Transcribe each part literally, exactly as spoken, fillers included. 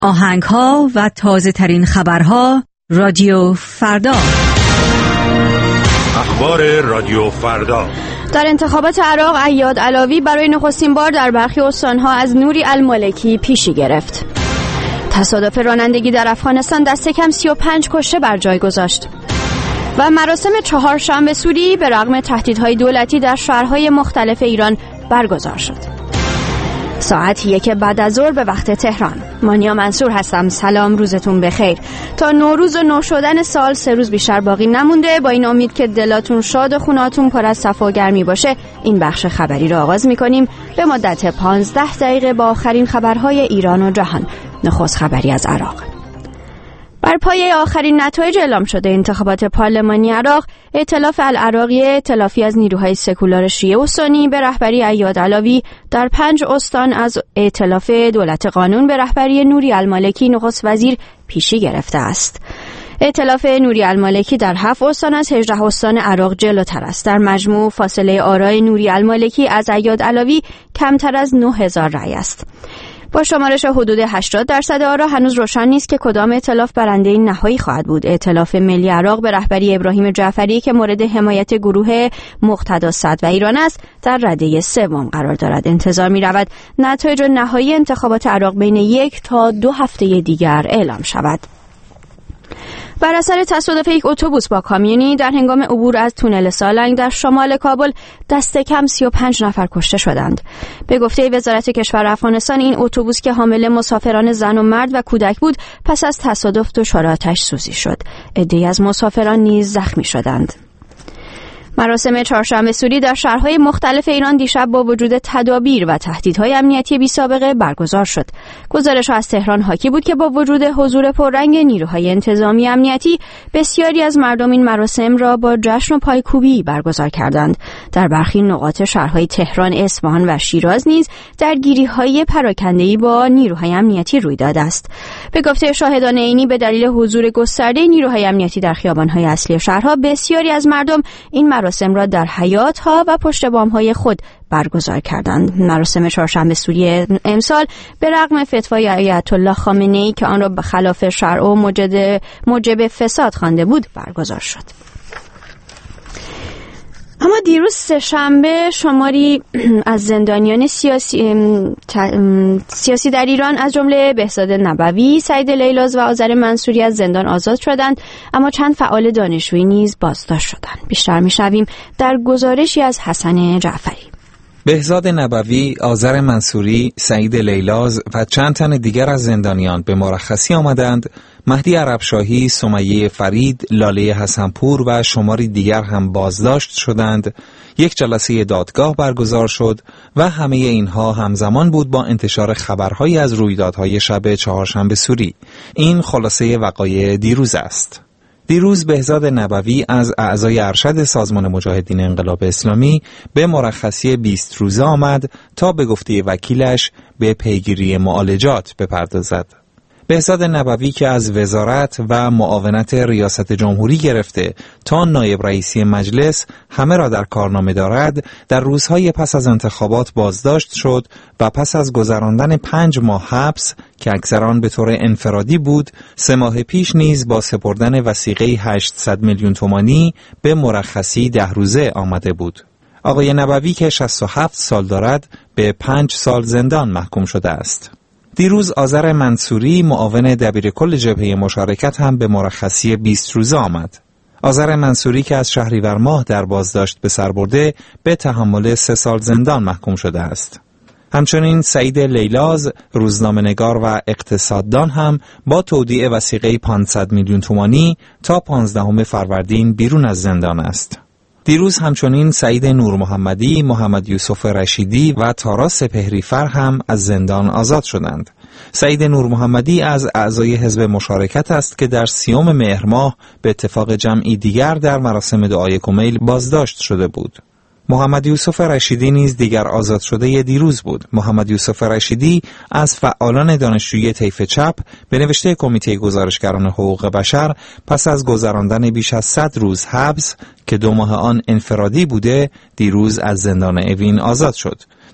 آهنگ‌ها و تازه‌ترین خبرها رادیو فردا. اخبار رادیو فردا. در انتخابات عراق عیاد علاوی برای نخستین بار در برخی استانها از نوری المالکی پیشی گرفت. تصادف رانندگی در افغانستان دست کم سی و پنج کشته بر جای گذاشت. و مراسم چهارشنبه سوری به رغم تهدیدهای دولتی در شهرهای مختلف ایران برگزار شد. ساعت یک بعد از ظهر به وقت تهران. مانیا منصور هستم. سلام، روزتون بخیر. تا نوروز و نو شدن سال سه روز بیشتر باقی نمونده. با این امید که دلاتون شاد و خوناتون پر از صفا و گرمی باشه، این بخش خبری رو آغاز می‌کنیم به مدت پانزده دقیقه با آخرین خبرهای ایران و جهان. نخست خبری از عراق. بر پایه آخرین نتایج اعلام شده انتخابات پارلمانی عراق، ائتلاف العراقی، ائتلافی از نیروهای سکولار شیعه و سنی به رهبری عیاد علاوی در پنج استان از ائتلاف دولت قانون به رهبری نوری المالکی نخست وزیر پیشی گرفته است. ائتلاف نوری المالکی در هفت استان از هجده استان عراق جلوتر است. در مجموع فاصله آرای نوری المالکی از عیاد علاوی کمتر از نه هزار رأی است. با شمارش حدود هشتاد درصد آرا هنوز روشن نیست که کدام ائتلاف برنده نهایی خواهد بود. ائتلاف ملی عراق به رهبری ابراهیم جعفری که مورد حمایت گروه مقتدا صدر و ایران است در رده سوم قرار دارد. انتظار می رود نتایج نهایی انتخابات عراق بین یک تا دو هفته دیگر اعلام شود. بر اثر تصادف یک اتوبوس با کامیونی در هنگام عبور از تونل سالنگ در شمال کابل دست کم سی و پنج نفر کشته شدند. به گفته وزارت کشور افغانستان، این اتوبوس که حامل مسافران زن و مرد و کودک بود پس از تصادف دچار آتش سوزی شد. عده‌ای از مسافران نیز زخمی شدند. مراسم چهارشنبه سوری در شهرهای مختلف ایران دیشب با وجود تدابیر و تهدیدهای امنیتی بی‌سابقه برگزار شد. گزارش‌ها از تهران حاکی بود که با وجود حضور پررنگ نیروهای انتظامی امنیتی، بسیاری از مردم این مراسم را با جشن و پایکوبی برگزار کردند. در برخی نقاط شهرهای تهران، اصفهان و شیراز نیز درگیری‌های پراکنده‌ای با نیروهای امنیتی روی داده است. به گفته شاهدان عینی، به دلیل حضور گسترده نیروهای امنیتی در خیابان‌های اصلی شهرها، بسیاری از مردم این مراسم را در حیاط‌ها و پشت بام‌های خود برگزار کردند. مراسم چهارشنبه سوری امسال به رغم فتوای آیت الله خامنه‌ای که آن را به خلاف شرع و موجب موجب فساد خوانده بود برگزار شد. اما دیروز سه‌شنبه شماری از زندانیان سیاسی سیاسی در ایران از جمله بهزاد نبوی، سعید لیلاز و آذر منصوری از زندان آزاد شدند، اما چند فعال دانشجویی نیز بازداشت شدند. بیشتر می‌شنویم در گزارشی از حسن جعفری. بهزاد نبوی، آذر منصوری، سعید لیلاز و چند تن دیگر از زندانیان به مرخصی آمدند. مهدی عربشاهی، سمیه فرید، لاله حسنپور و شماری دیگر هم بازداشت شدند. یک جلسه دادگاه برگزار شد و همه اینها همزمان بود با انتشار خبرهایی از رویدادهای شب چهارشنبه سوری. این خلاصه وقایع دیروز است. دیروز بهزاد نبوی از اعضای ارشد سازمان مجاهدین انقلاب اسلامی به مرخصی بیست روزه آمد تا به گفته وکیلش به پیگیری معالجات بپردازد. بهزاد نبوی که از وزارت و معاونت ریاست جمهوری گرفته تا نایب رئیسی مجلس همه را در کارنامه دارد، در روزهای پس از انتخابات بازداشت شد و پس از گذراندن پنج ماه حبس که اکثر آن به طور انفرادی بود، سه ماه پیش نیز با سپردن وثیقه هشتصد میلیون تومانی به مرخصی ده روزه آمده بود. آقای نبوی که شصت و هفت سال دارد به پنج سال زندان محکوم شده است. دیروز آذر منصوری، معاون دبیرکل جبهه مشارکت، هم به مرخصی بیست روزه آمد. آذر منصوری که از شهریور ماه در بازداشت به سر برده به تحمل سه سال زندان محکوم شده است. همچنین سعید لیلاز، روزنامه‌نگار و اقتصاددان، هم با تودیع وثیقه پانصد میلیون تومانی تا پانزدهم فروردین بیرون از زندان است. دیروز همچنین سعید نور محمدی، محمد یوسف رشیدی و تارا سپهریفر هم از زندان آزاد شدند. سعید نور محمدی از اعضای حزب مشارکت است که در سیوم مهر ماه به اتفاق جمعی دیگر در مراسم دعای کمیل بازداشت شده بود. محمد یوسف رشیدی نیز دیگر آزاد شده دیروز بود. محمد یوسف رشیدی از فعالان دانشجویی طیف چپ به نوشته کمیته گزارشگران حقوق بشر پس از گذراندن بیش از صد روز حبس که دو ماه آن انفرادی بوده، دیروز از زندان اوین آزاد شد.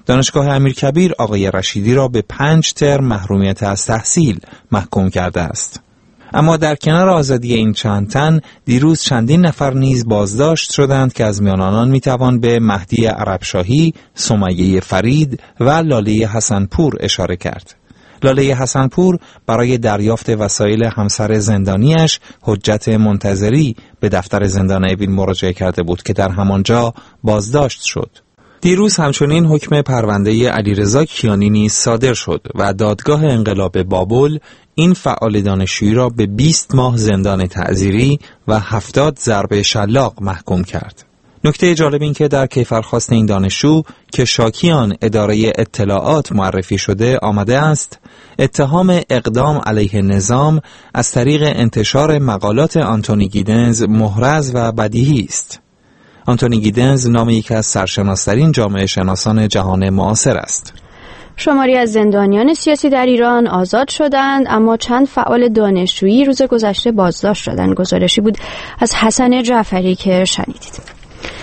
دانشگاه امیرکبیر آقای رشیدی را به پنج ترم محرومیت از تحصیل محکوم کرده است. اما در کنار آزادی این چند تن، دیروز چندین نفر نیز بازداشت شدند که از میان آنان میتوان به مهدی عربشاهی، سمیه فرید و لاله حسنپور اشاره کرد. لاله حسنپور برای دریافت وسایل همسر زندانیش حجت منتظری به دفتر زندان اوین مراجعه کرده بود که در همانجا بازداشت شد. دیروز همچنین حکم پرونده علیرضا کیانی نیز صادر شد و دادگاه انقلاب بابل این فعال دانشجویی را به بیست ماه زندان تعزیری و هفتاد ضرب شلاق محکوم کرد. نکته جالب این که در کیفرخواست این دانشجو که شاکیان اداره اطلاعات معرفی شده آمده است اتهام اقدام علیه نظام از طریق انتشار مقالات آنتونی گیدنز محرز و بدیهی است. آنتونی گیدنز نام یکی از سرشناس‌ترین جامعه شناسان جهان معاصر است. شماری از زندانیان سیاسی در ایران آزاد شدند، اما چند فعال دانشجویی روز گذشته بازداشت شدند. گزارشی بود از حسن جعفری که شنیدید.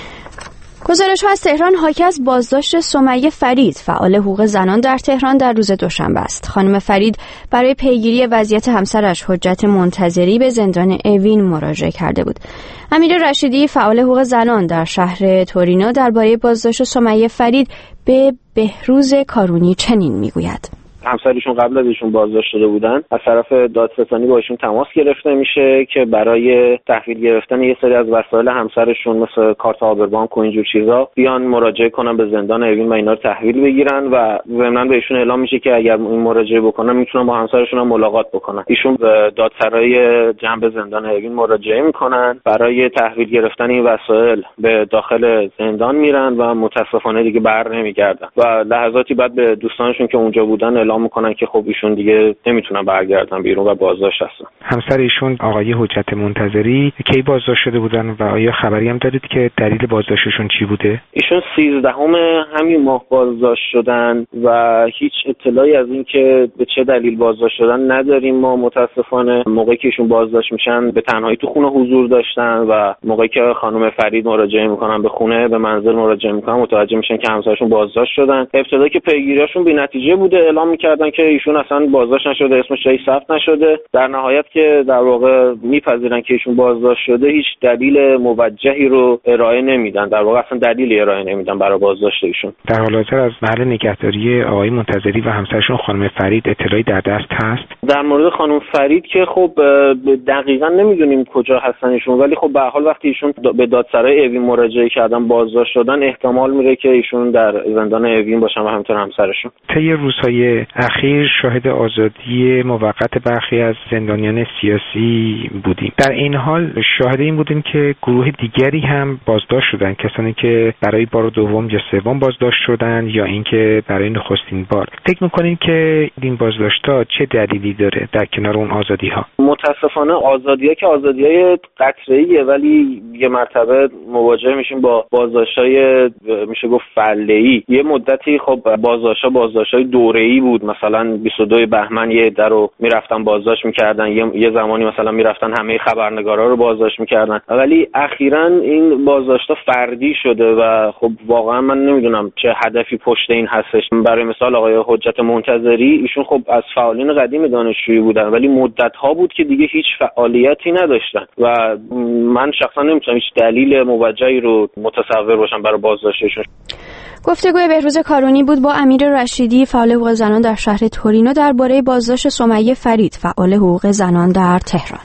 گزارش‌ها از تهران حاکی از بازداشت سمیه فرید، فعال حقوق زنان در تهران در روز دوشنبه است. خانم فرید برای پیگیری وضعیت همسرش حجت منتظری به زندان اوین مراجعه کرده بود. امیر رشیدی، فعال حقوق زنان در شهر تورینو، درباره بازداشت سمیه فرید به بهروز کارونی چنین میگوید: همسرشون قبل از ایشون بازداشت شده بودن، از طرف دادستانی با ایشون تماس گرفته میشه که برای تحویل گرفتن یه سری از وسایل همسرشون مثل کارت آبربانک و اینجور چیزا بیان مراجعه کنن به زندان اوین و اینا رو تحویل بگیرن و ضمناً به ایشون اعلام میشه که اگر این مراجعه بکنن میتونن با همسرشون هم ملاقات بکنن. ایشون به دادسرای جنب زندان اوین مراجعه میکنن، برای تحویل گرفتن این وسایل به داخل زندان میرن و متاسفانه دیگه بر نمیگردن و لحظاتی بعد به دوستانشون که اونجا بودن اعلام میکنن که خب ایشون دیگه نمیتونن برگردن بیرون و بازداشت هستن. همسر ایشون آقای حجت منتظری کی بازداشت شده بودن و آیا خبری هم دارید که دلیل بازداشتشون چی بوده؟ ایشون سیزدهم همین ماه بازداشت شدن و هیچ اطلاعی از این که به چه دلیل بازداشت شدن نداریم. ما متاسفانه موقعی که ایشون بازداشت میشن به تنهایی تو خونه حضور داشتن و موقعی که خانم فرید مراجعه میکنن به خونه، به منزل مراجعه میکنن، متوجه میشن که همسرشون بازداشت شدن. ابتدا که پیگیریاشون بی‌نتیجه بوده اعلام میکردن که ایشون اصلا بازداشت نشده، اسمش جایی ثبت نشده. در نهایت که در واقع میپذیرن که ایشون بازداشت شده، هیچ دلیل موجهی رو ارائه نمیدن، در واقع اصلا دلیلی ارائه نمیدن برای بازداشت ایشون. در حال حاضر از محل نگهداری آقای منتظری و همسرشون خانم فرید اطلاعی در دست هست؟ در مورد خانم فرید که خب دقیقاً نمیدونیم کجا هستن ایشون، ولی خب به هر حال وقتی ایشون به دادسرای اوین مراجعه کردن بازداشت شدن، احتمال میره که ایشون در زندان اوین باشن و همینطور همسرشون. طی روزهای اخیر شاهد آزادی موقت برخی از زندانیان سیاسی بودیم. در این حال شاهد این بودیم که گروه دیگری هم بازداشت شدن، کسانی که برای بار دوم یا سوم بازداشت شدن یا اینکه برای نخستین بار. فکر می‌کنید که این بازداشت‌ها چه دلیلی داره در کنار اون آزادی‌ها؟ متاسفانه آزادی‌ها که آزادی‌های قطعه‌ایه، ولی یه مرتبه مواجه میشیم با بازداشت‌های میشه گفت فعله‌ای. یه مدتی خب بازداشت‌ها بازداشت‌های دوره‌ای بود، مثلا بیست و دو بهمن یه عده رو میرفتن بازداشت میکردن، یه, یه زمانی مثلا میرفتن همه خبرنگارا رو بازداشت میکردن، ولی اخیراً این بازداشت‌ها فردی شده و خب واقعا من نمیدونم چه هدفی پشت این هستش. برای مثال آقای حجت منتظری، ایشون خب از فعالین قدیم دانشجویی بودن ولی مدت‌ها بود که دیگه هیچ فعالیتی نداشتن و من شخصا نمیتونم هیچ دلیل موجهی رو متصور باشم برای بازداشتشون. گفتگوی بهروز کارونی بود با امیر رشیدی، فعال حقوق زنان در شهر تورینو، درباره بازداشت سمیه فرید، فعال حقوق زنان در تهران.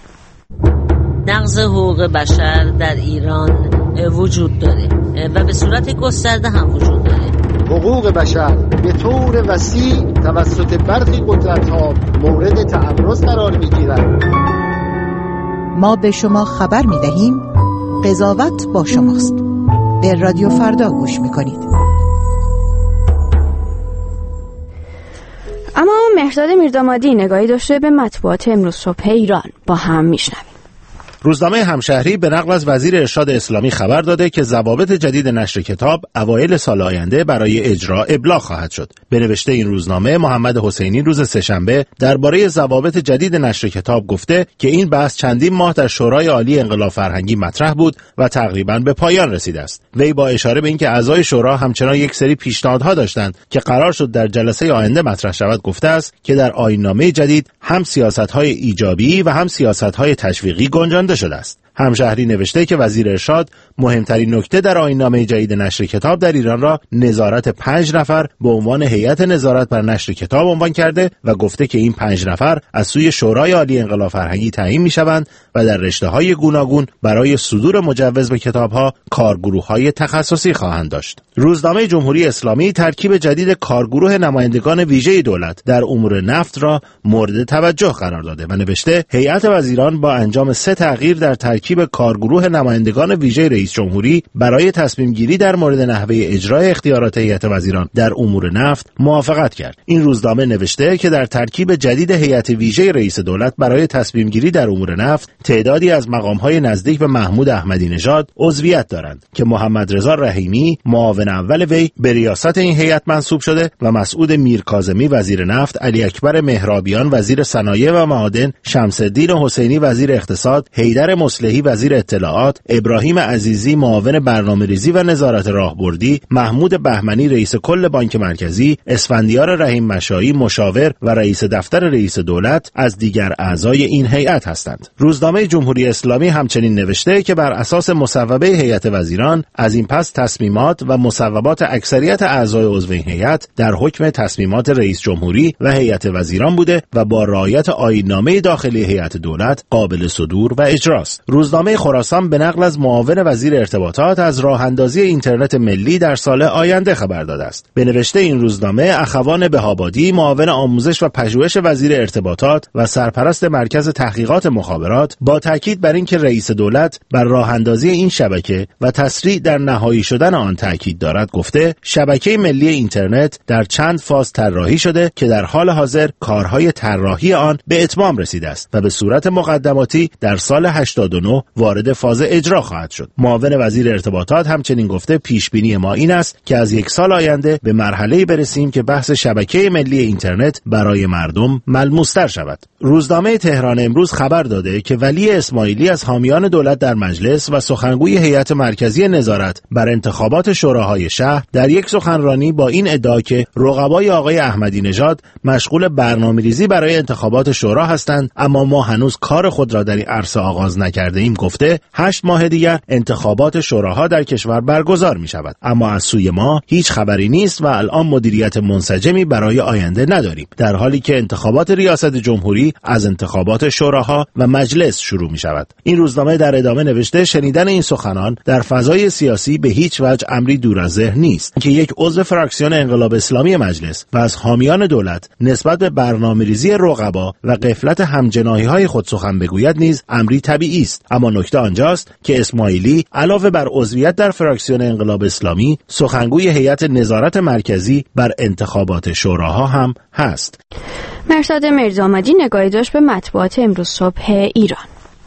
نقض حقوق بشر در ایران وجود داره و به صورت گسترده هم وجود داره. حقوق بشر به طور وسیع توسط برخی قدرت‌ها مورد تعرض قرار می‌گیرد. ما به شما خبر می‌دهیم قضاوت با شماست. به رادیو فردا گوش می‌کنید. اما مهرداد میردامادی نگاهی داشته به مطبوعات امروز صبح ایران، با هم میشنویم. روزنامه همشهری به نقل از وزیر ارشاد اسلامی خبر داده که ضوابط جدید نشر کتاب اوایل سال آینده برای اجرا ابلاغ خواهد شد. به نوشته این روزنامه، محمد حسینی روز سه‌شنبه درباره ضوابط جدید نشر کتاب گفته که این بحث چندین ماه در شورای عالی انقلاب فرهنگی مطرح بود و تقریباً به پایان رسیده است. وی با اشاره به اینکه اعضای شورا همچنان یک سری پیشنهادها داشتند که قرار شد در جلسه آینده مطرح شود گفته است که در آیین‌نامه جدید هم سیاست‌های ایجابی و هم سیاست‌های تشویقی گنجانده شده است. همشهری نوشته که وزیر ارشاد مهمترین نکته در آیین‌نامه جدید نشر کتاب در ایران را نظارت پنج نفر به عنوان هیئت نظارت بر نشر کتاب عنوان کرده و گفته که این پنج نفر از سوی شورای عالی انقلاب فرهنگی تعیین می‌شوند و در رشته‌های گوناگون برای صدور مجوز به کتاب‌ها کارگروه‌های تخصصی خواهند داشت. روزنامه جمهوری اسلامی ترکیب جدید کارگروه نمایندگان ویژه دولت در امور نفت را مورد توجه قرار داده و نوشته هیئت وزیران با انجام سه تغییر در ترکیب کارگروه نمایندگان ویژه رئیس جمهوری برای تصمیم گیری در مورد نحوه اجرای اختیارات هیئت وزیران در امور نفت موافقت کرد. این روزنامه نوشته که در ترکیب جدید هیئت ویژه رئیس دولت برای تصمیم گیری در امور نفت تعدادی از مقام‌های نزدیک به محمود احمدی نژاد عضویت دارند که محمد رضا رحیمی معاون اول وی به ریاست این هیئت منصوب شده و مسعود میرکاظمی وزیر نفت، علی اکبر مهرابیان وزیر صنایع و معادن، شمس الدین حسینی وزیر اقتصاد، حیدر مصلحی وزیر اطلاعات، ابراهیم عزیزی معاون برنامه‌ریزی و نظارت راهبردی، محمود بهمنی رئیس کل بانک مرکزی، اسفندیار رحیم مشایی مشاور و رئیس دفتر رئیس دولت از دیگر اعضای این هیئت هستند. روزنامه جمهوری اسلامی همچنین نوشته که بر اساس مصوبه هیئت وزیران از این پس تصمیمات و مصوبات اکثریت اعضای عضو این هیئت در حکم تصمیمات رئیس جمهوری و هیئت وزیران بوده و با رعایت آیین‌نامه داخلی هیئت دولت قابل صدور و اجراست. روزنامه خراسان به نقل از معاون وزیر ارتباطات از راه اندازی اینترنت ملی در سال آینده خبر داده است. به نوشته این روزنامه، اخوان بهابادی معاون آموزش و پژوهش وزیر ارتباطات و سرپرست مرکز تحقیقات مخابرات با تاکید بر اینکه رئیس دولت بر راه اندازی این شبکه و تسریع در نهایی شدن آن تاکید دارد گفته شبکه ملی اینترنت در چند فاز طراحی شده که در حال حاضر کارهای طراحی آن به اتمام رسیده است و به صورت مقدماتی در سال هشتاد و نه وارد فاز اجرا خواهد شد. معاون وزیر ارتباطات همچنین گفته پیش بینی ما این است که از یک سال آینده به مرحله‌ای برسیم که بحث شبکه ملی اینترنت برای مردم ملموس‌تر شود. روزنامه تهران امروز خبر داده که ولی اسماعیلی از حامیان دولت در مجلس و سخنگوی هیئت مرکزی نظارت بر انتخابات شوراهای شهر در یک سخنرانی با این ادعا که رقبای آقای احمدی نژاد مشغول برنامه‌ریزی برای انتخابات شورا هستند اما ما هنوز کار خود را در این عرصه آغاز نکرده ایم گفته هشت ماه دیگر انتخابات شوراها در کشور برگزار می شود اما از سوی ما هیچ خبری نیست و الان مدیریت منسجمی برای آینده نداریم، در حالی که انتخابات ریاست جمهوری از انتخابات شوراها و مجلس شروع می شود. این روزنامه در ادامه نوشته شنیدن این سخنان در فضای سیاسی به هیچ وجه امری دور از ذهن نیست که یک عضو فراکسیون انقلاب اسلامی مجلس و از حامیان دولت نسبت به برنامه‌ریزی رقبا و غفلت همجناحی‌های خود سخن بگوید نیز امری طبیعی است، اما نکته آنجاست که اسماعیلی علاوه بر عضویت در فراکسیون انقلاب اسلامی سخنگوی هیئت نظارت مرکزی بر انتخابات شوراها هم هست. مرصاد مرزآمدی نگاهی داشت به مطبوعات امروز صبح ایران.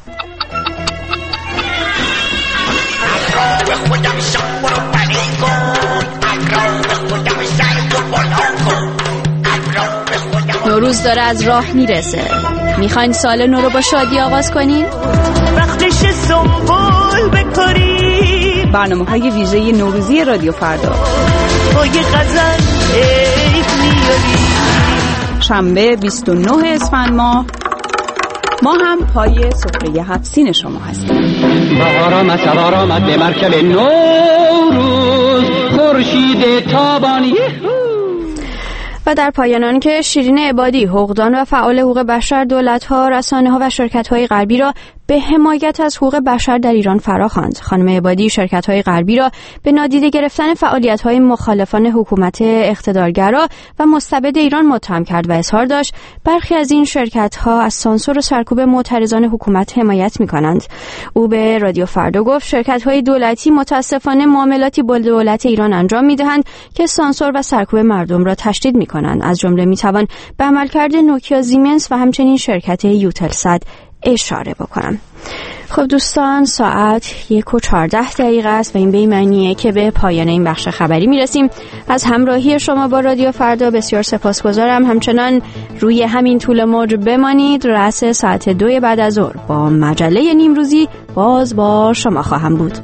نوروز داره از راه میرسه. میخواین سال نو رو با شادی آغاز کنین؟ وقتش سنبول بکاریم. برنامه‌های ویژه نوروزی رادیو فردا با یه غزل عید میاریم. شنبه بیست و نه اسفند ماه ما هم پای سفره هفت سین شما هستیم. بهار آمد سوار آمد به مرکب نوروز خورشید تابانی. و در پایان که شیرین عبادی حقوقدان و فعال حقوق بشر دولت‌ها، رسانه‌ها و شرکت‌های غربی را به حمایت از حقوق بشر در ایران فراخواند. خانم عبادی شرکت‌های غربی را به نادیده گرفتن فعالیت‌های مخالفان حکومت اقتدارگرا و مستبد ایران متهم کرد و اظهار داشت برخی از این شرکت‌ها از سانسور و سرکوب معترضان حکومت حمایت می‌کنند. او به رادیو فردا گفت شرکت‌های دولتی متأسفانه معاملاتی با دولت ایران انجام می‌دهند که سانسور و سرکوب مردم را تشدید می‌کنند. از جمله می‌توان به عملکرد نوکیا زیمنس و همچنین شرکت یوتلسات اشاره بکنم. خب دوستان، ساعت یک و چهارده دقیقه است و این به این معنیه که به پایان این بخش خبری میرسیم. از همراهی شما با رادیو فردا بسیار سپاسگزارم. همچنان روی همین طول موج بمانید. رأس ساعت دو بعد از ظهر با مجله نیمروزی باز با شما خواهم بود.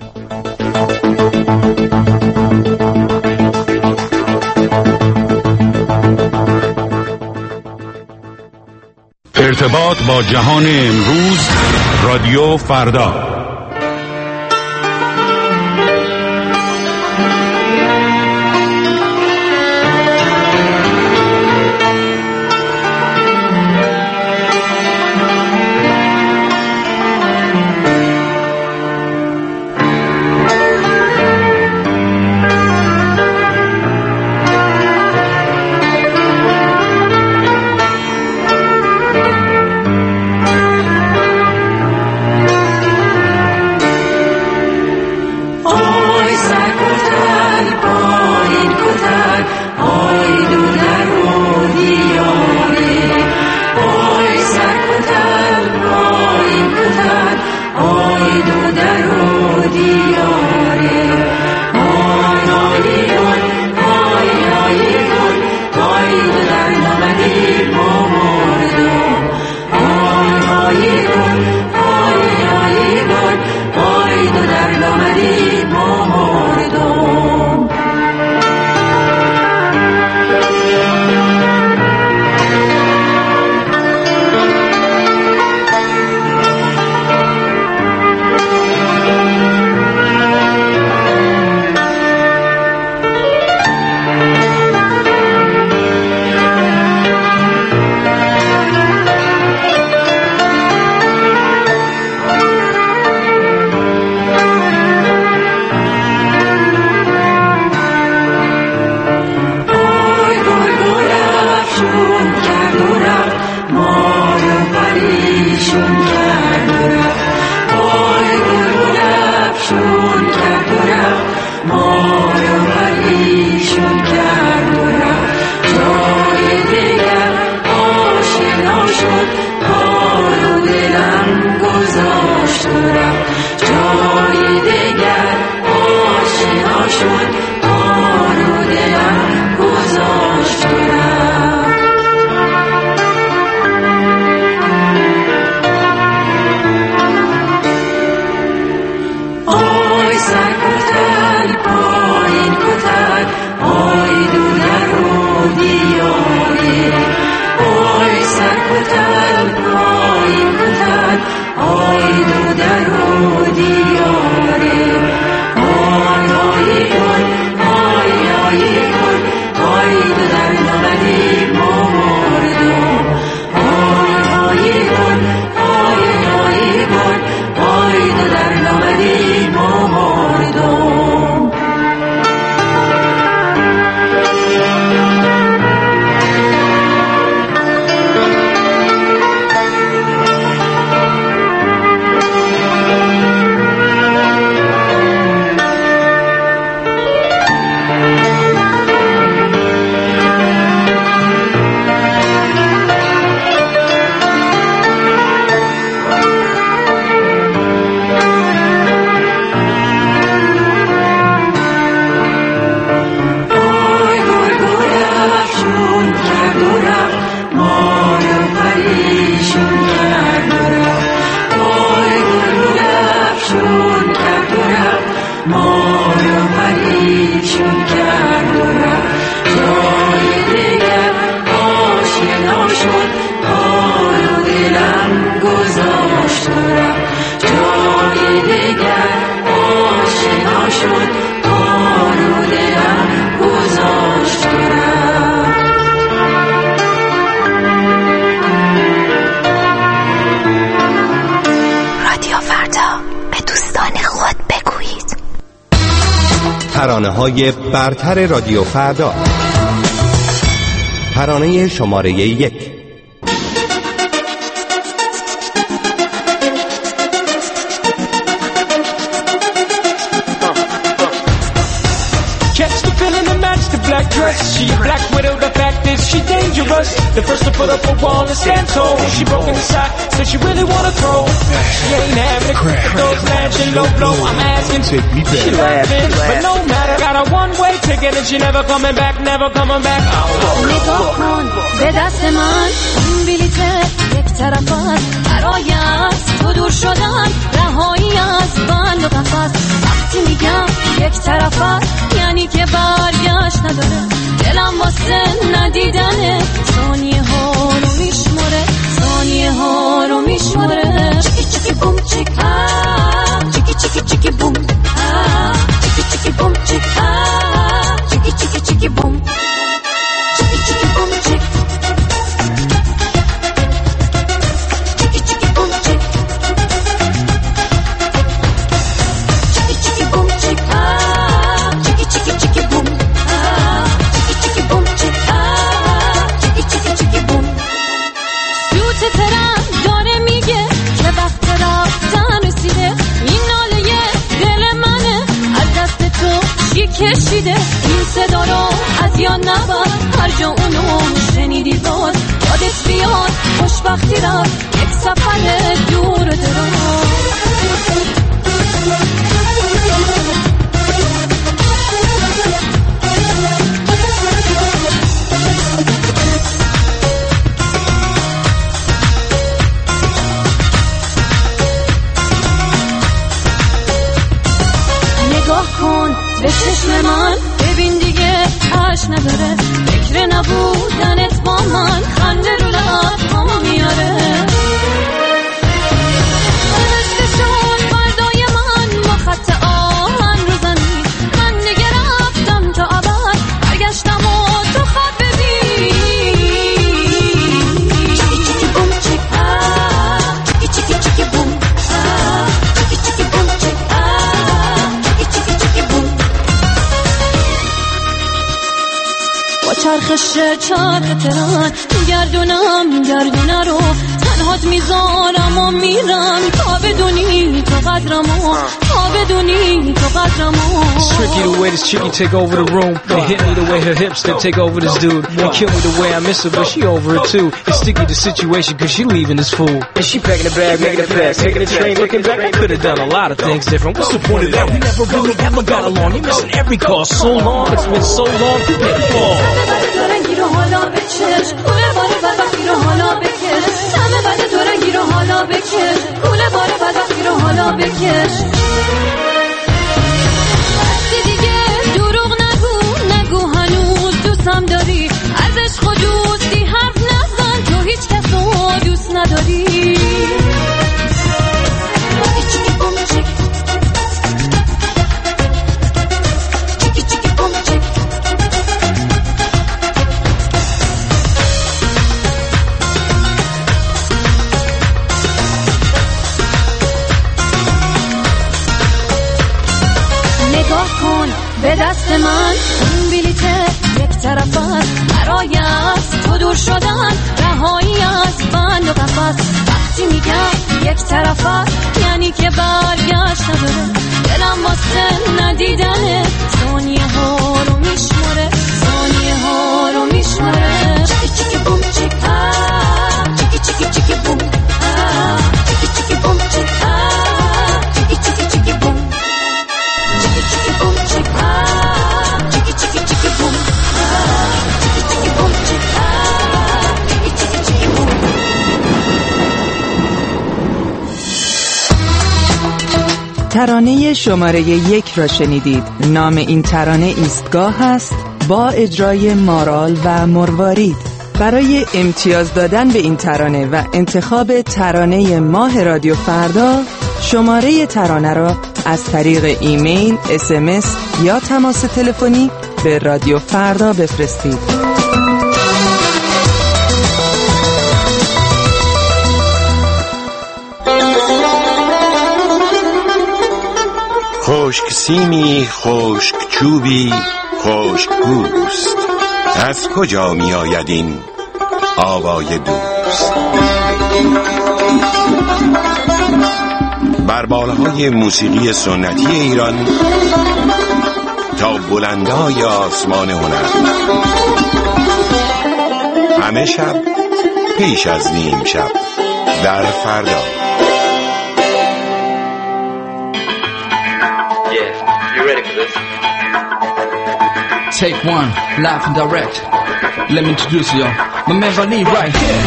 ارتباط با جهان امروز، رادیو فردا. ترانه‌های برتر رادیو فردا. ترانه شماره یک. Black dress, she a black widow, the fact is she dangerous. The first to put up a wall and stand tall. She broke inside, said she really wanna throw. She ain't having a Those mansion low blow, I'm asking. Take me back. She laughing, but no matter. Got a one-way ticket and she never coming back, never coming back. نگاه کن به دست من این بلیت یک طرف است برای از تو دور شدن رهایی از بند و قفس وقتی میگم یک طرف است یعنی که برگشت نداره دلم واسه ندیدنه ثانیه ها رو میشماره ثانیه ها رو میشماره چیکی چیکی بوم چیک آه چیکی چیکی چیکی بوم آه چیکی چیکی بوم چیک آه چیکی چیکی چیکی بوم چیکی چیکی بوم چیک چیکی چیکی بوم چیک چیکی چیکی بوم چیک آه چیکی چیکی چیکی بوم آه چیکی چیکی بوم چیک آه چیکی چیکی چیکی بوم سوت ترم داره میگه که وقت رفتن رسیده این ناله دل منه از دست تو چی کشیده این صدا رو از یاد نبر هر جا اونو شنیدی باز یادت بیاد خوشبختی رفت یک سفر دور دراز نگاه کن به چشم من ببین دیگه اش نداره فکر نبودنت با من خنده رو لبام میاره نوشتشون فردای من با خط آهن رو زمین من دیگه رفتم تا ابد برگشتم و تو خواب ببین چیکی چیکی بوم چیک آه چیکی چیکی چیکی بوم آه چیکی چیکی بوم چیک آه چیکی چیکی چیکی بوم با چرخش چرخ تران گردونم گردونه رو تنهات میذارم و میرم تا بدونی تو قدرمو تا بدونی تو قدرمو It's tricky the way this chickie take over the room. It hit me the way her hips that take over this dude. It kill me the way I miss her, but she over it too. It's sticky the situation cause she leaving this fool. And she packing the bag, making it fast, taking the train, looking back. I could have done a lot of things different. What's the point of that? We never really ever got along. You're missing every call so long. It's been so long. You can't fall. وقتی دیگه دروغ نگو نگو هنوز دوستم داری از عشق و دوستی حرف نزن تو هیچ کسو دوست نداری چیکی بوم چیک چیکی چیکی بوم چیک نگاه کن به دست من این بلیت یک طرف است برای از تو دور شدن رهایی از بند و قفس وقتی میگم یک طرف است یعنی که برگشت نداره دلم واسه ندیدنه ثانیه ها رو میشماره ثانیه ها رو میشماره چیکی چیکی بوم چیک آه چیکی چیکی چیکی بوم آه چیکی چیکی بوم چیک آه چیکی چیکی چیکی بوم چیکی چیکی بوم چیک آه چیکی چیکی چیکی بوم آه چیکی چیکی بوم چیک آه چیکی چیکی چیکی بوم ترانه شماره یک را شنیدید. نام این ترانه ایستگاه است با اجرای مارال و مروارید. برای امتیاز دادن به این ترانه و انتخاب ترانه ماه رادیو فردا شماره ترانه را از طریق ایمیل، اس ام اس یا تماس تلفنی به رادیو فردا بفرستید. خشک سیمی، خشک چوبی، خشک پوست، از کجا می آید این آوای دوست؟ بر بالهای موسیقی سنتی ایران تا بلندای آسمان هنر، همه شب پیش از نیم شب در فردا. Take one, live and direct. Let me introduce you, my man Vani right here.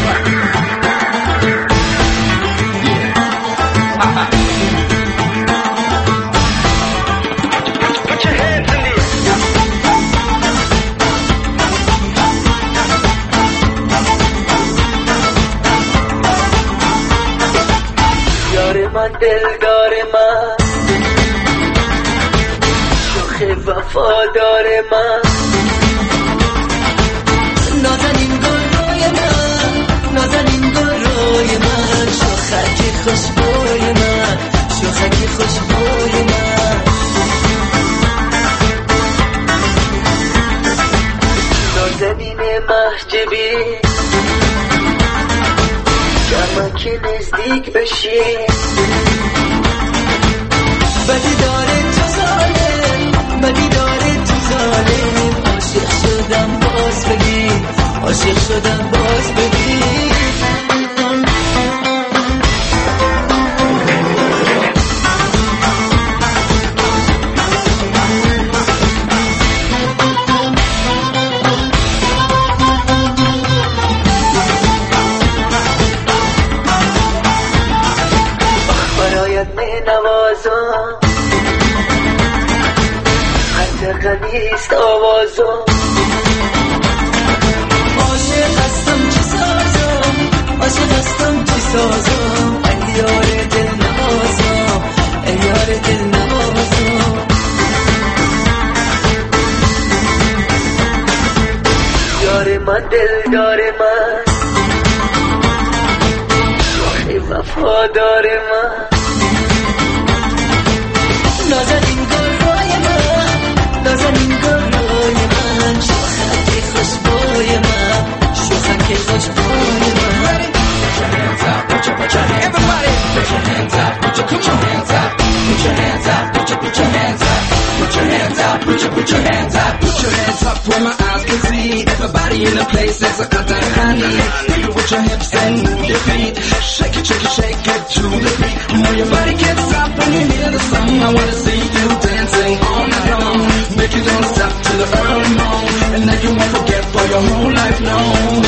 Yeah. Uh-huh. Put your hands in the air. Yar man, dildar man, shokh wafadar man. نازنین گلوی من نازنین گلوی من شوخکی خوشبوی من شوخکی خوشبوی من نازنین محجبی کما که نزدیک بشی بدی داره تو ظالم بدی داره تو ظالم عاشق شدم باز بگی عاشق شدم باز بگی برایت می نوازم حتی غنیست آوازم عاشق هستم چی سازم عاشق هستم چی سازم ای یار دل نوازم ای یار دل نوازم یار من دلدار من شوخ وفادار من نازنین گلوی من نازنین گلوی من شوخکی خوشبوی من شوخکی خوشبوی من Put your, put your hands up, put your hands up, put your, put your hands up, put your hands up, put your, put your hands up, put your hands up, put your, put your hands up, put your hands up where my eyes can see everybody in the place. There's a cotton honey. People with your hips and move your feet, shake it, shake it, shake it to the beat. Move your body, can't stop when you hear the song. I wanna see you dancing all night long. Make you don't stop till the early morning, and then you won't forget for your whole life long.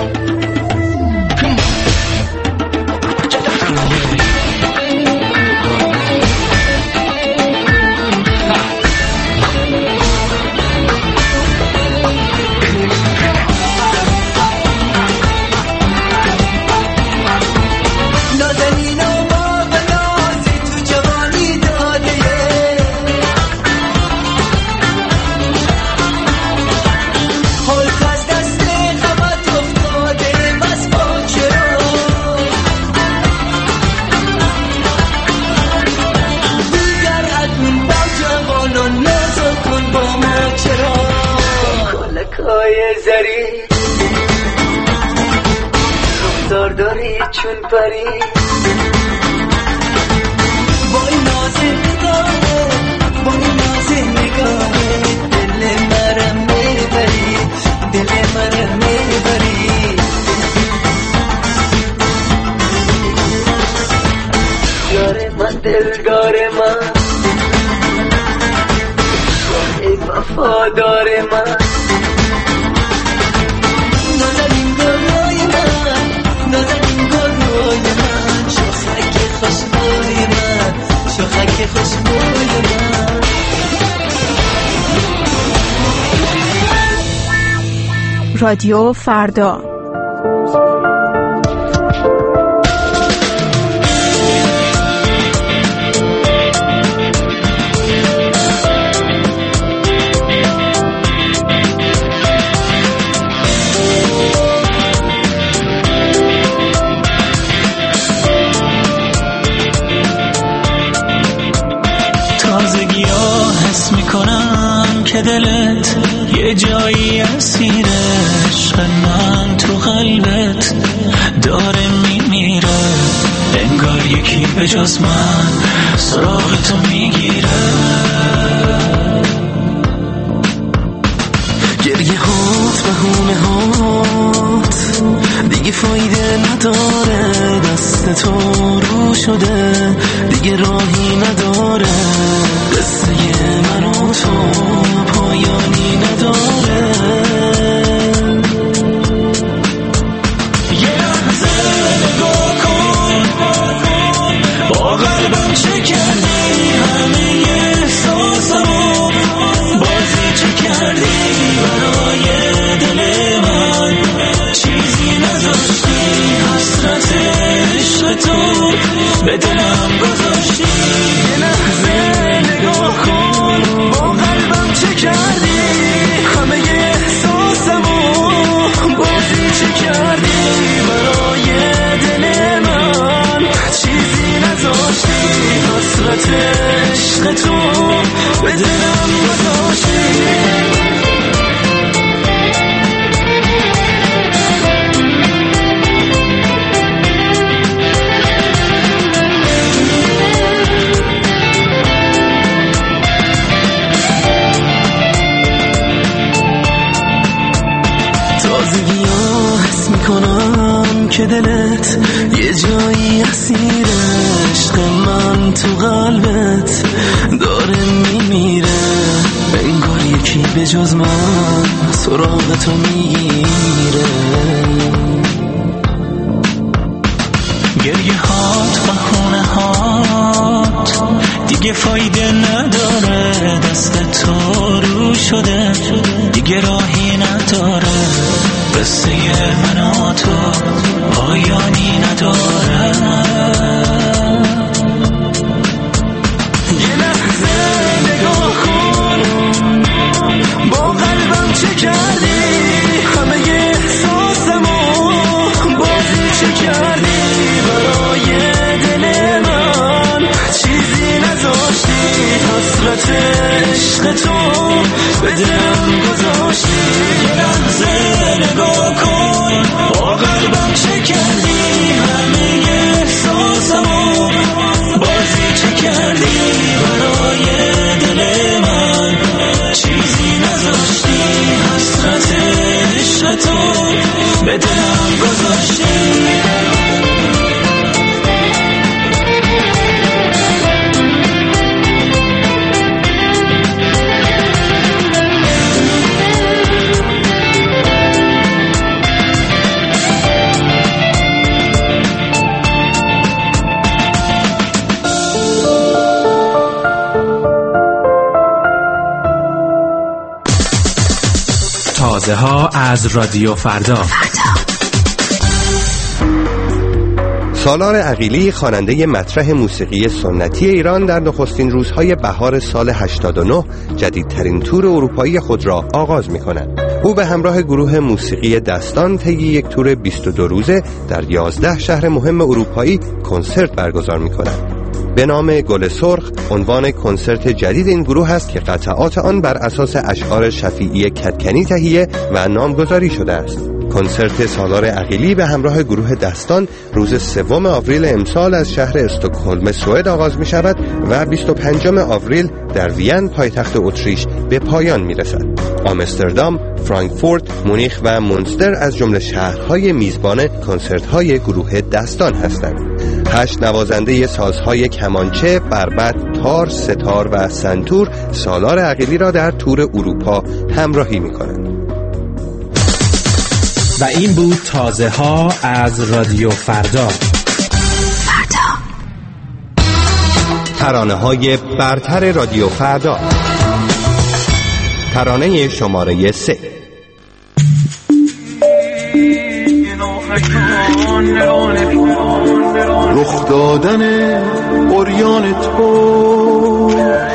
داری چون پری با این ناز نگاهه با این ناز نگاهه دل مرم میبری دل مرم میبری یار من دلدار من ای وفادار من نازنین گلوی من نازنین گلوی من شوخک خوشبوی من شوخک خوشبوی من رادیو فردا که دلت یه جایی اسیر عشق من تو قلبت داره میمیره انگار یکی به جز من سراغ تو میگیره گریه هات بهونه هات دیگه فایده نداره دست تو رو شده دیگه راهی نداره قصه من و به دلم گذاشتی. یه لحظه نگاه کن با قلبم چه کردی، همه احساسمو بازی چه کردی، برای دل من چیزی نذاشتی، حسرت عشق تو به دلم گذاشتی. که دلت یه جایی اسیر عشق من تو قلبت داره میمیره، انگار یکی به جز من سراغ تو میگیره. گریه هات و خونه هات دیگه فایده نداره، دست تو رو شده دیگه راهی نداره، قصه من و تو پایانی نداره. یه لحظه نگاه کن با قلبم چه کردی، همه احساسمو بازی چه کردی، برای دل من چیزی نذاشتی، حسرت عشق تو به دلم گذاشتی. یه لحظه نگاه کن با قلبم چه کردی، همه احساسمو بازی چه کردی، برای دل من چیزی نذاشتی، حسرت عشق تو به دلم گذاشتی. تازه ها از رادیو فردا. سالار عقیلی خواننده مطرح موسیقی سنتی ایران در نخستین روزهای بهار سال هشتاد و نه جدیدترین تور اروپایی خود را آغاز می‌کند. او به همراه گروه موسیقی دستان طی یک تور بیست و دو روزه در یازده شهر مهم اروپایی کنسرت برگزار می‌کند. به نام گل سرخ عنوان کنسرت جدید این گروه است که قطعات آن بر اساس اشعار شفیعی کدکنی تهیه و نامگذاری شده است. کنسرت سالار عقیلی به همراه گروه دستان روز سوم آوریل امسال از شهر استکهلم سوئد آغاز می شود و بیست و پنجم آوریل در وین پایتخت اتریش به پایان می رسد. آمستردام، فرانکفورت، مونیخ و منستر از جمله شهرهای میزبان کنسرت‌های گروه دستان هستند. هشت نوازنده سازهای کمانچه، بربط، تار، ستار و سنتور سالار عقیلی را در تور اروپا همراهی می‌کنند. و این بود تازه ها از رادیو فردا. فردا ترانه های برتر رادیو فردا. ترانه شماره سه. رخ دادن عریان تو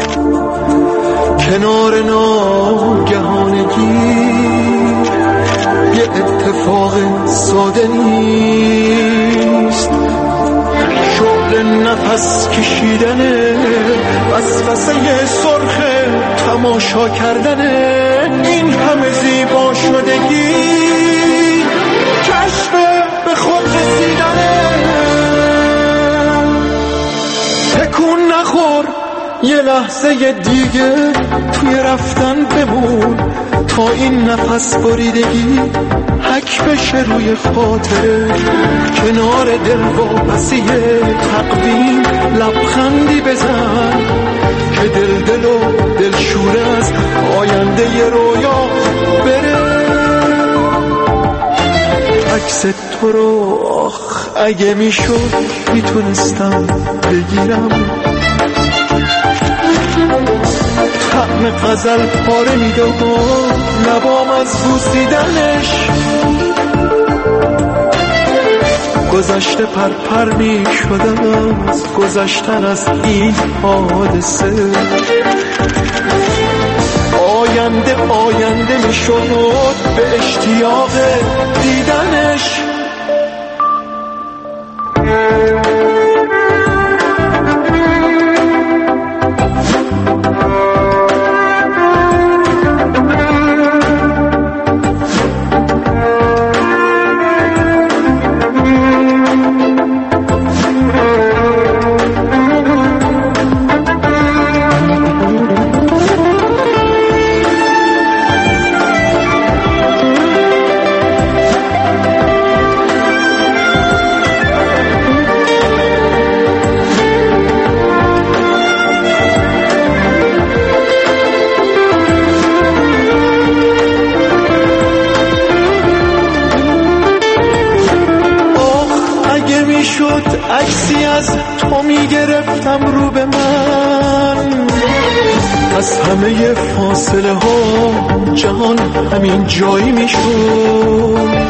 کنار ناگهانگی یه اتفاق ساده نیست، شغل نفس کشیدن وسوسه سرخ تماشا کردن این همه زیبا شدگی، کشف به خود رسیدن. تکون نخور یه لحظه دیگه توی رفتن بمون تا این نفس بریدگی حک بشه روی خاطره، کنار دل واپسی تقویم لبخندی بزن که دل دل و دل شوره از آینده رویا بره. عکس تو رو آخ اگه میشد میتونستم بگیرم، طعم غزل پاره میداد لبام از بوسیدنش. گذشته پرپر می شدم از گذشتن از این حادثه. آینده آینده می شد به اشتیاق دیدنش. عکسی از تو می گرفتم رو به من، از همه فاصله ها جهان همین جایی می شد.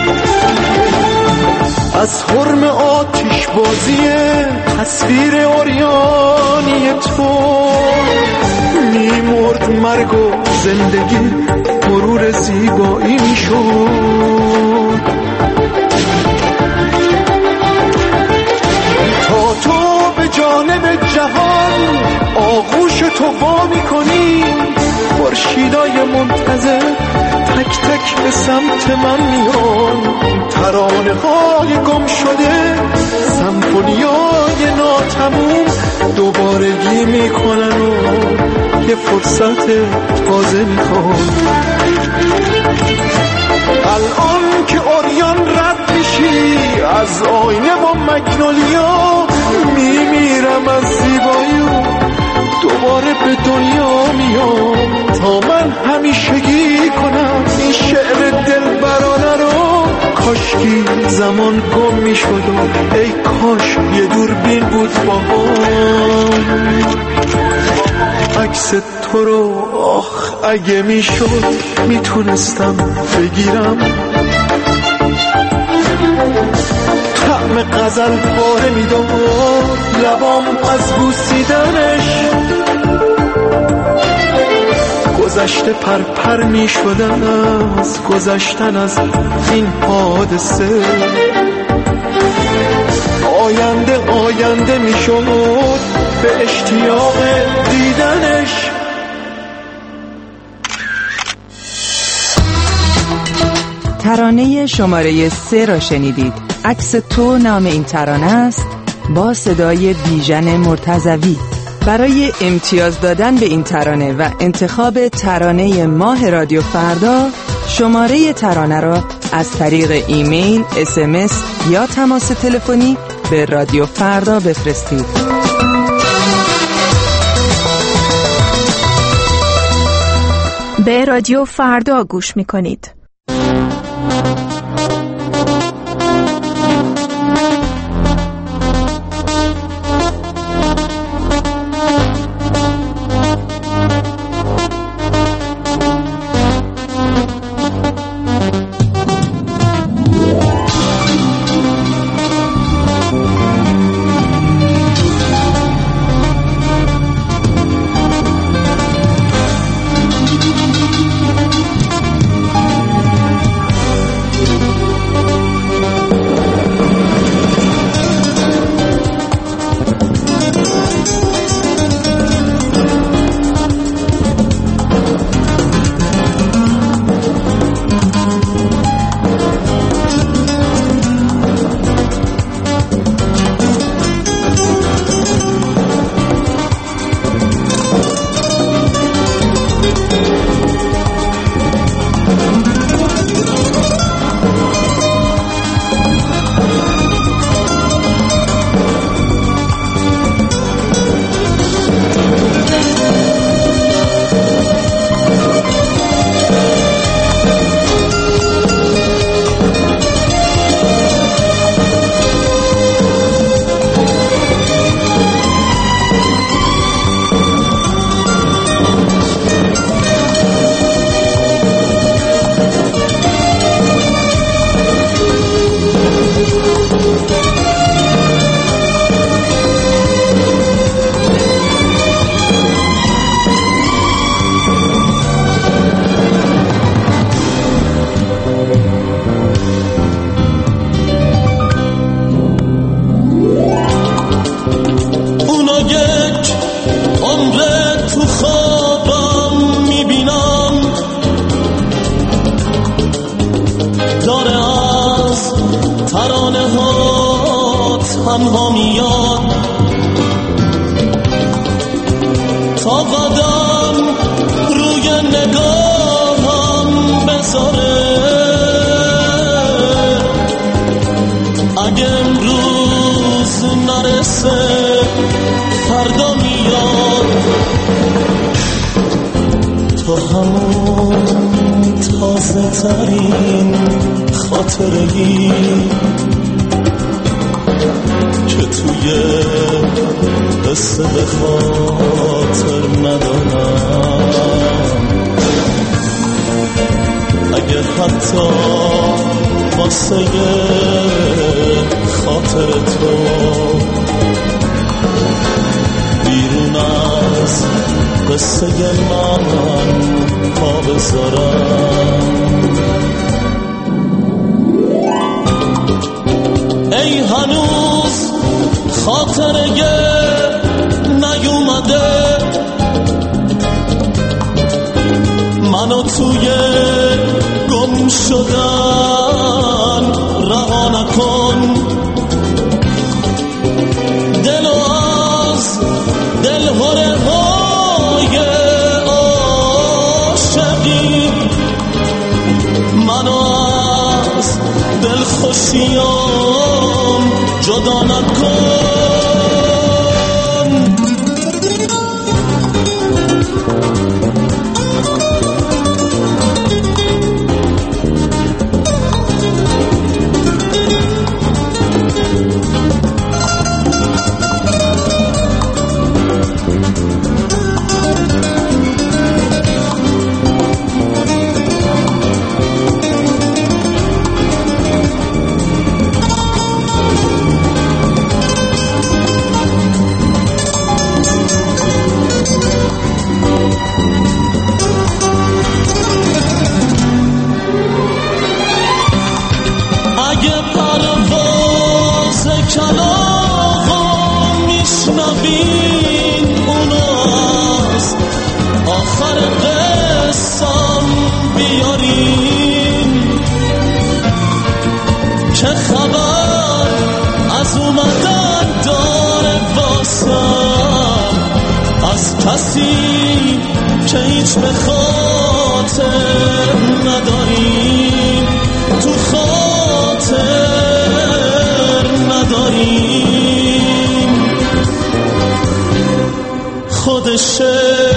از حرم آتش بازی تصویر عریانی تو می مرد مرگ و زندگی مرور زیبایی می شد. جانب جهان آغوش تو وا می‌کنی، خورشیدای منتظر تک تک به سمت من میان. ترانه‌های گم شده سمفونیای ناتموم دوبارگی میکنن و یه فرصت تازه میخوان. الان که اوریان رد میشی از آینه و مگنولیا، میمیرم از زیبایی و دوباره به دنیا میام تا من همیشگی کنم این شعر دلبرانه رو. کاشکی زمان گم میشد و ای کاش یه دوربین بود باهام عکس تو رو. آخ اگه میشد میتونستم بگیرم، طعم غزل پاره میداد لبام از بوسیدنش. گذشته پرپر میشدن از گذشتن از این حادثه. آینده آینده میشد به اشتیاق دیدنش. ترانه شماره سه را شنیدید. عکس تو نام این ترانه است با صدای بیژن مرتضوی. برای امتیاز دادن به این ترانه و انتخاب ترانه ماه رادیو فردا، شماره ترانه را از طریق ایمیل، اس ام اس یا تماس تلفنی به رادیو فردا بفرستید. به رادیو فردا گوش می‌کنید. تنها میاد تا قدم روی نگاهم بذاره. اگه امروز نرسه فردا میاد، تو همون تازه ترین خاطره‌ای که توی قصه به خاطر ندارم. اگه حتی واسه خاطر تو بیرون از قصه من پا بذارم. ای هنوز خاطره نیومده، منو توی گم شدن رها نکن. دلو از دلهره های عاشقی، منو از دلخوشیام جدا نکن. کسی که هیچ به خاطر نداریم، تو خاطر نداریم. خودشه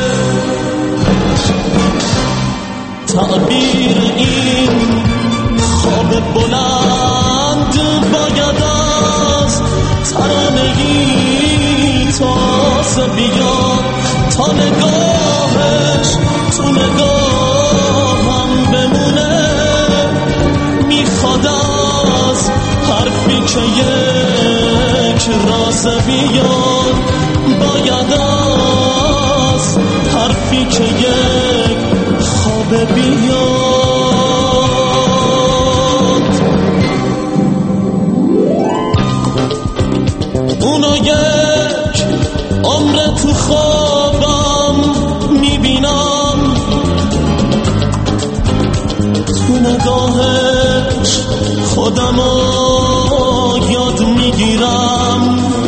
تعبیر این خواب بلند، باید از ترانگی تازه بیاد تا نگاهش تو نگاهم بمونه. میخواد از حرفی که یک راز بیاد، باید از حرفی که یک خواب بیاد. اونو یک عمر تو خوابم میبینم، تو نگاهش خودمو یاد میگیرم.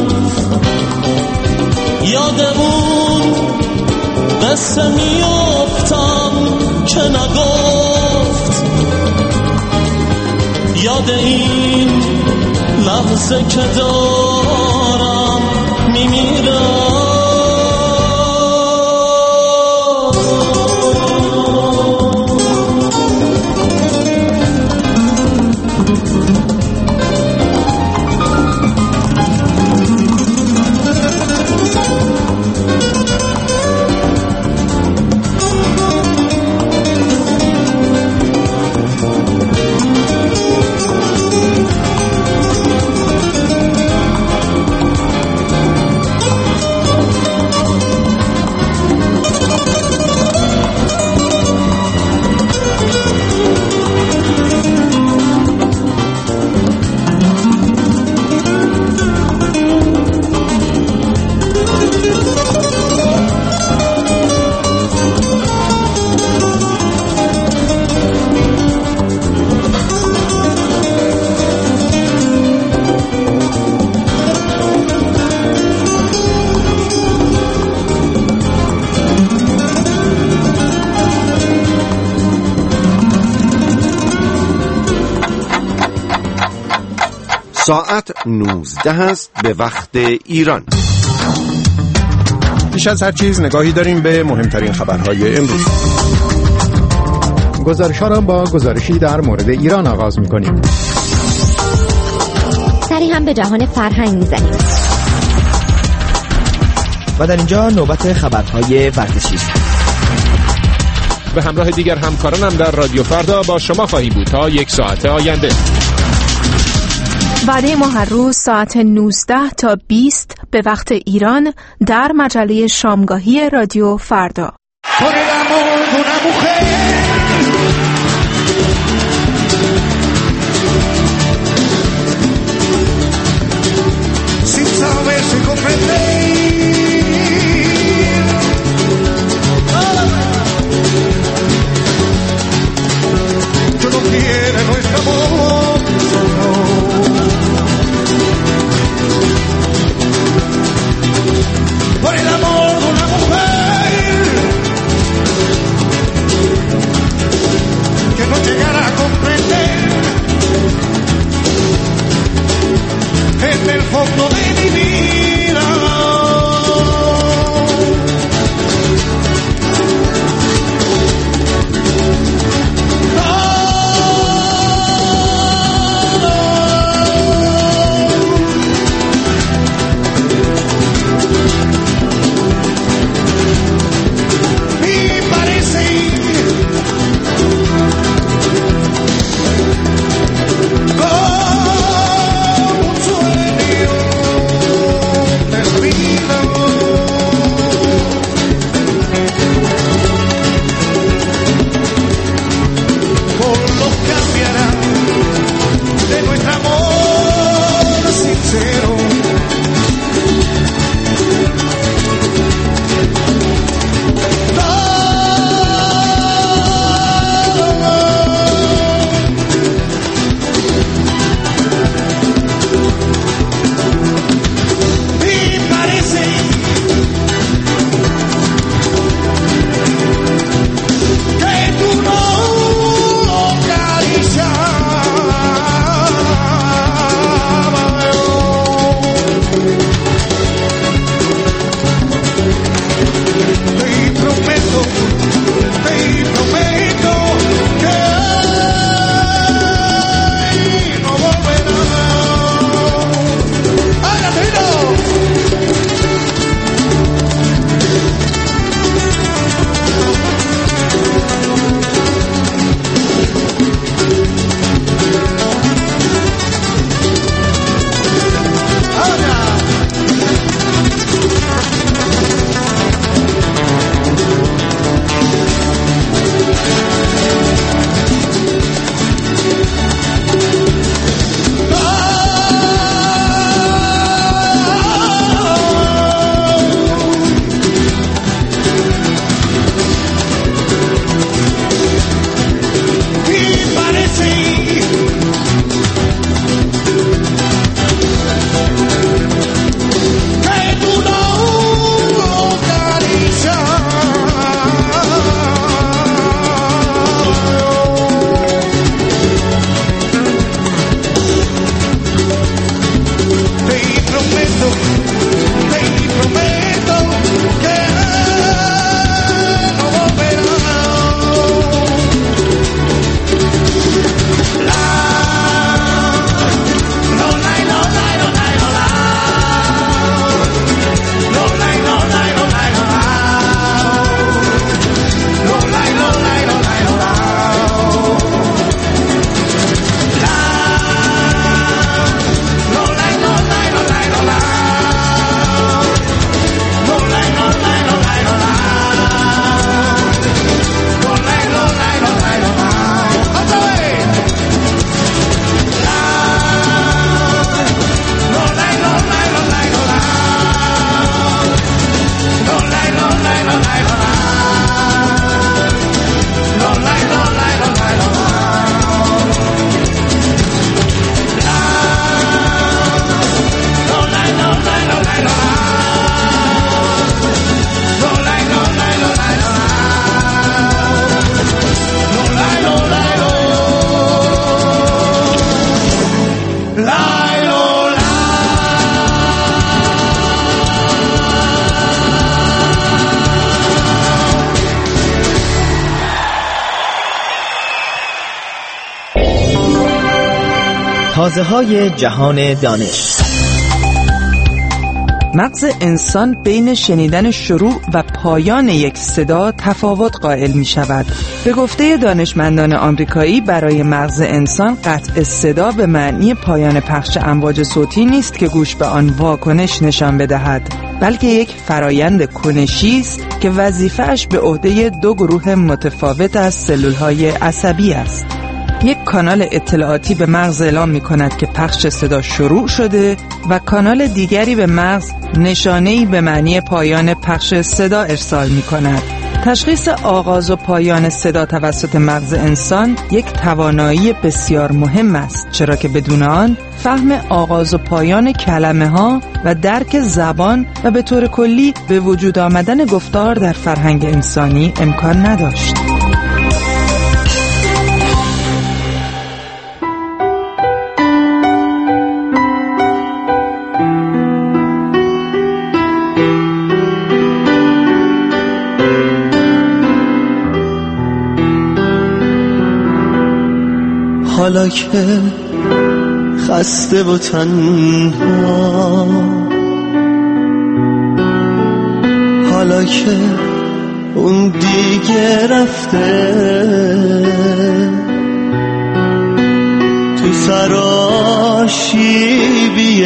یاد اون قصه میافتم که نگفت، یاد این لحظه که دارم میمیرم. ساعت نوزده است به وقت ایران. پیش از هر چیز نگاهی داریم به مهمترین خبرهای امروز. گزارش‌ها را با گزارشی در مورد ایران آغاز می‌کنیم. سری هم به جهان فرهنگ می‌زنیم. و در اینجا نوبت خبرهای ورزشی است. به همراه دیگر همکارانم در رادیو فردا با شما خواهیم بود تا یک ساعت آینده. وعده ما هر روز ساعت نوزده تا بیست به وقت ایران در مجله شامگاهی رادیو فردا. Lilo. تازه‌های جهان دانش. مغز انسان بین شنیدن شروع و پایان یک صدا تفاوت قائل می شود. به گفته دانشمندان آمریکایی برای مغز انسان قطع صدا به معنی پایان پخش امواج صوتی نیست که گوش به آن واکنش نشان بدهد، بلکه یک فرایند کنشی است که وظیفه‌اش به عهده دو گروه متفاوت از سلول‌های عصبی است. یک کانال اطلاعاتی به مغز اعلام می کند که پخش صدا شروع شده و کانال دیگری به مغز نشانه‌ای به معنی پایان پخش صدا ارسال می کند. تشخیص آغاز و پایان صدا توسط مغز انسان یک توانایی بسیار مهم است، چرا که بدون آن فهم آغاز و پایان کلمه ها و درک زبان و به طور کلی به وجود آمدن گفتار در فرهنگ انسانی امکان نداشت. حالا که خسته و تنها، حالا که اون دیگه رفته، تو سراشیبی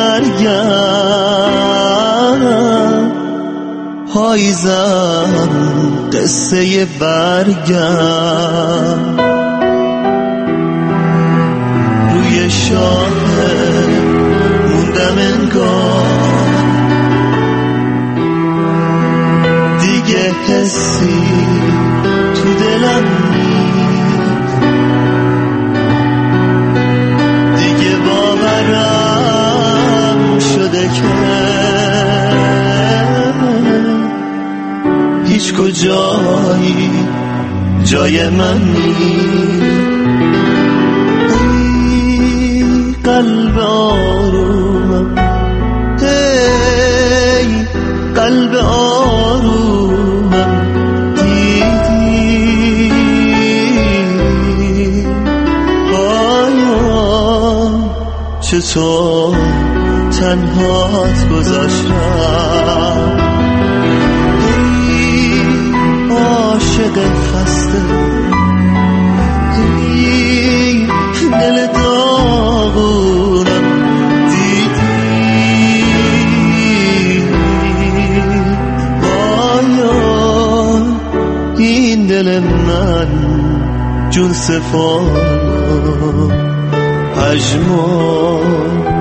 مرگم، پاییزم قصه برگم، شاهد موندم انگار، دیگه حسی تو دلم نیست، دیگه باورم شده که هیچ کجایی جای من نیست. قلب آرومم، هی قلب آرومم، دیدی آیا چطور تنهات گذاشتم، هی عاشق خسته، هی دل داغونم، دیدی آیا این دل من جون سفار پژمان.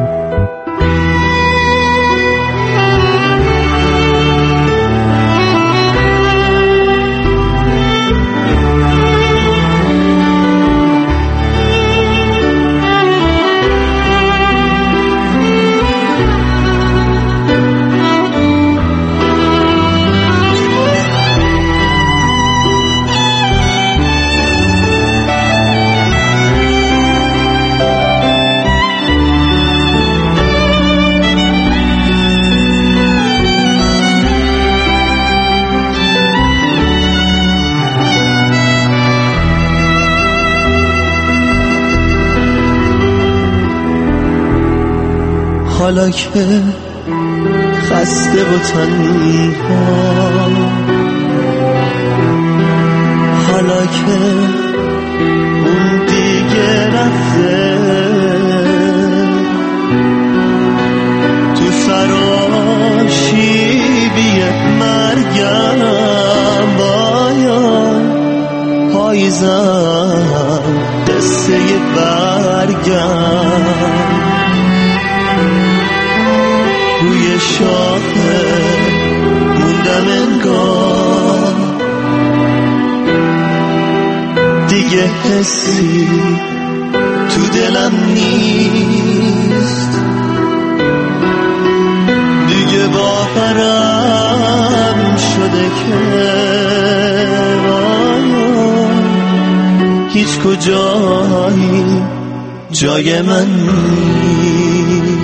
حالا که خسته و تنها، حالا که اون دیگه رفته، تو سراشیبی مرگم، باید پاییزم قصه برگم، روی شاخه موندم انگار، دیگه حسی تو دلم نیست، دیگه باورم شده که هیچ کجایی جای من نیست.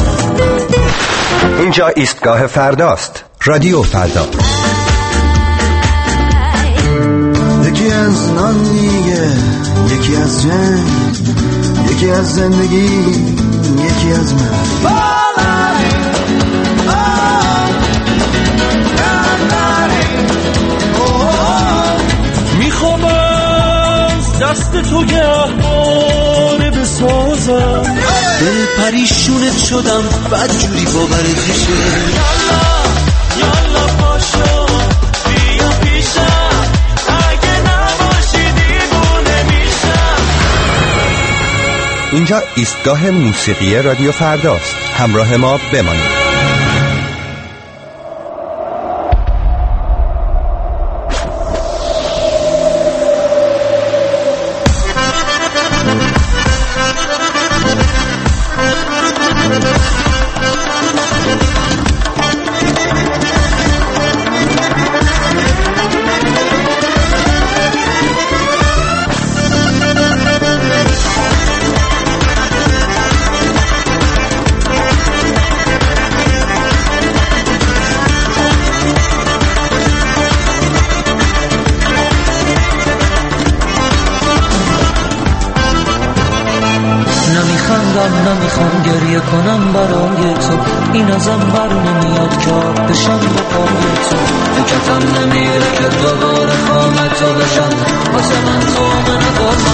اینجا ایستگاه فرداست. رادیو فردا. از نان میگه، یکی از جنگ، یکی از زندگی، یکی از من. میخوام از دست تو گهواره بسازم، دل پریشونت شدم بدجوری باورت میشه. یالا یالا پاشو بیا پیشم، اگه نباشی دیوونه میشم. اینجا ایستگاه موسیقی رادیو فرداست. همراه ما بمانید. نمیخوام گریه کنم برای تو، این ازم بر نمیاد که آب بشم به پای تو. فکرتم نمیره که دوباره خانه تو بشم، واسه من تو من